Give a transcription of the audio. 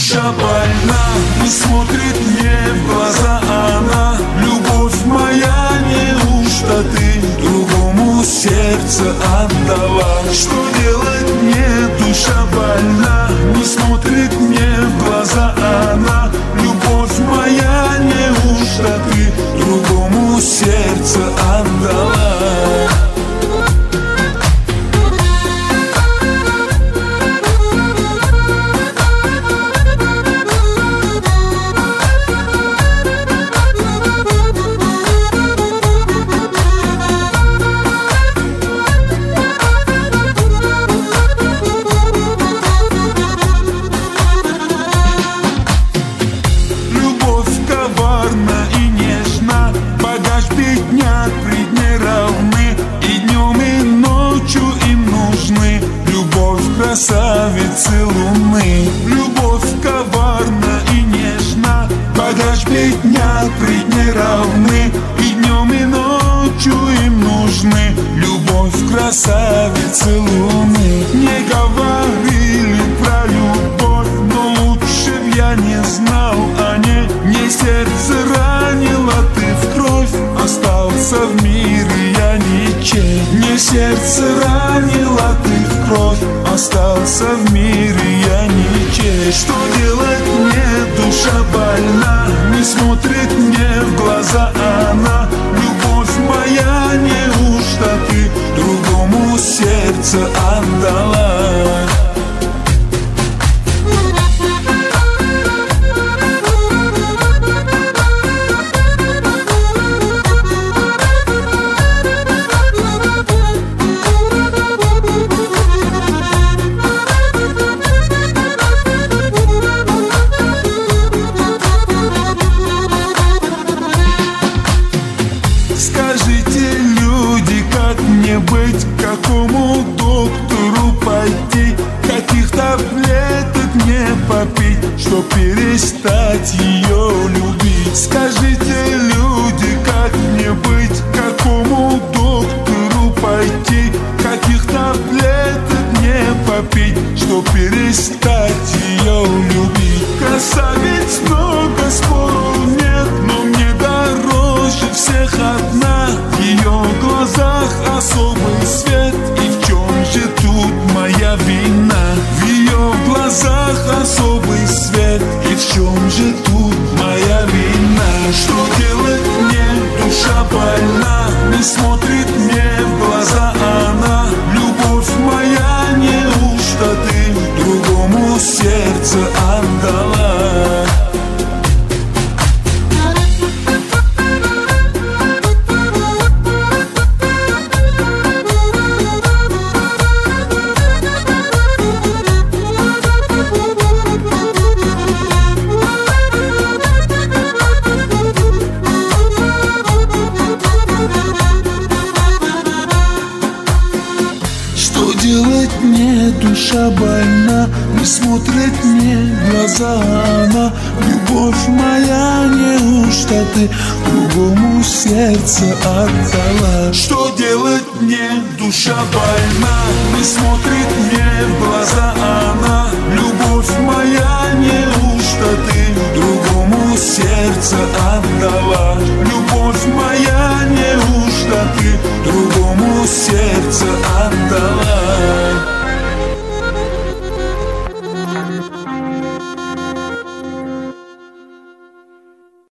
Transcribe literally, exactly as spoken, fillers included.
душа больна, не смотрит мне в глаза она. Любовь моя, неужто ты другому сердце отдала? Что делать мне, душа больна, не смотрит мне в глаза она. Любовь моя, неужто ты другому сердце отдала? Красавицы луны, любовь коварна и нежна. Багаж бедняк пред ней равны, и днем и ночью им нужны. Любовь красавицы луны. Не говорили про любовь, но лучше б я не знал о ней. Не сердце ранило ты в кровь, остался в мире я ничей. Не сердце ранило ты в кровь, остался в мире я ничей. Что делать мне, душа больна, не смотрит мне в глаза она. Любовь моя, неужто ты другому сердце отдала? Скажите, люди, как мне быть, к какому доктору пойти, каких таблеток мне попить, чтоб перестать ее любить? Скажите, люди, как мне быть, к какому доктору пойти, каких таблеток мне попить, чтоб перестать ее любить? Красавиц много, спору нет, но мне дороже всех одна. В ее глазах особый свет, и в чем же тут моя вина? В ее глазах особый свет, и в чем же тут моя вина? Что делать мне, душа больна, не смотрит мне в глаза она. Любовь моя, неужто ты другому сердце отдала? Что делать мне, душа больна, не смотрит мне в глаза она. Любовь моя, неужто ты другому сердце отдала? Что делать мне, душа больна, не смотрит мне в глаза она.